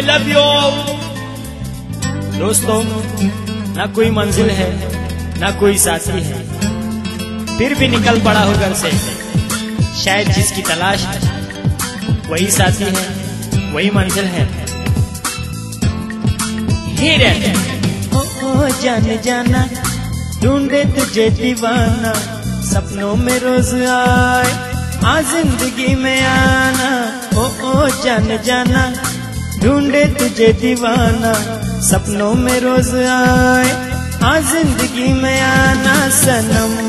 Love you all. दोस्तों, ना कोई मंजिल है ना कोई साथी है, फिर भी निकल पड़ा हो घर से। शायद जिसकी तलाश है वही साथी है, वही मंजिल है। ओ जाने जाना, ढूंढे तुझे दीवाना, सपनों में रोज आए आ जिंदगी में आना। ओ जाने जाना, ढूंढे तुझे दीवाना, सपनों में रोज आए आ जिंदगी में आना सनम।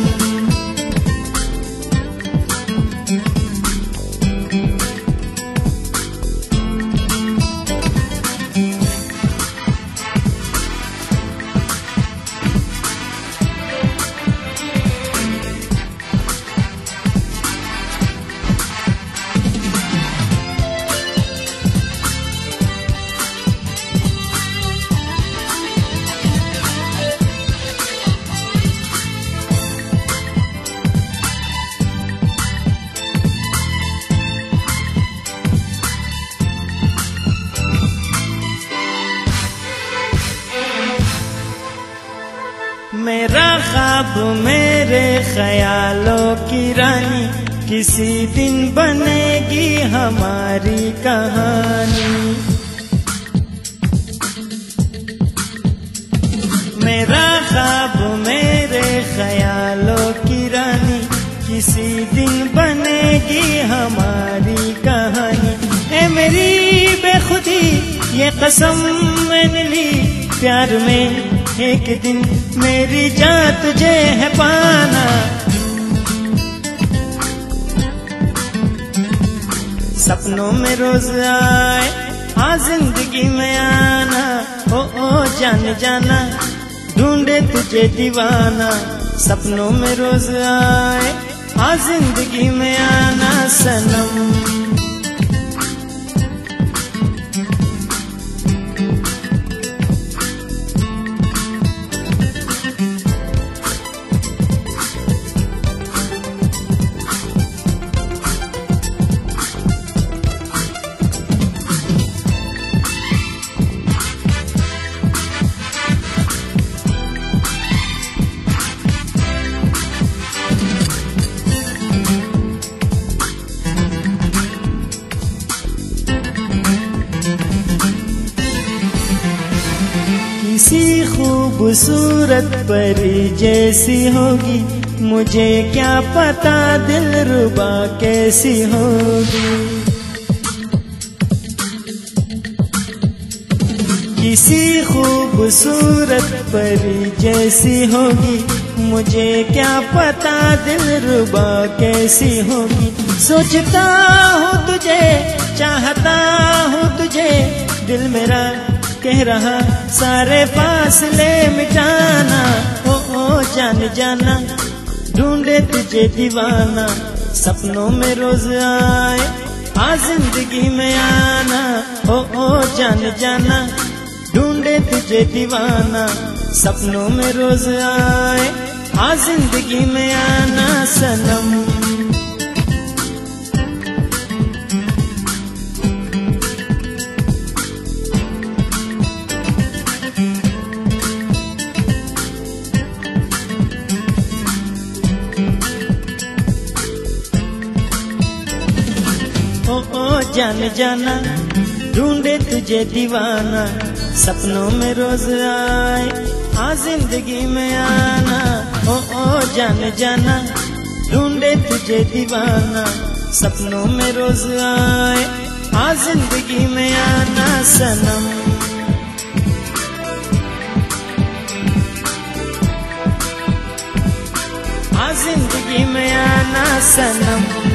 मेरा ख्वाब मेरे ख्यालों की रानी, किसी दिन बनेगी हमारी कहानी। मेरा ख्वाब मेरे ख्यालों की रानी, किसी दिन बनेगी हमारी कहानी। ए मेरी बेखुदी ये कसम मैंने ली, प्यार में एक दिन मेरी जान तुझे है पाना। सपनों में रोज आए आ जिंदगी में आना। ओ जाने जाना, ढूंढे तुझे दीवाना, सपनों में रोज आए आ जिंदगी में आना सनम। किसी खूबसूरत परी जैसी होगी, मुझे क्या पता दिलरुबा कैसी होगी। किसी खूबसूरत परी जैसी होगी, मुझे क्या पता दिलरुबा कैसी होगी। सोचता हूँ तुझे, चाहता हूँ तुझे, दिल मेरा कह रहा सारे फासले मिटाना। ओ जाने जाना, ढूंढे तुझे दीवाना, सपनों में रोज आए आ जिंदगी में आना। ओ जाने जाना, ढूंढे तुझे दीवाना, सपनों में रोज आए आ जिंदगी में आना सनम। ओ जाने जाना, ढूंढे तुझे दीवाना, सपनों में रोज आए आ जिंदगी में आना। ओ जाने जाना, ढूंढे तुझे दीवाना, सपनों में रोज आए आ जिंदगी में आना सनम। आ जिंदगी में आना सनम।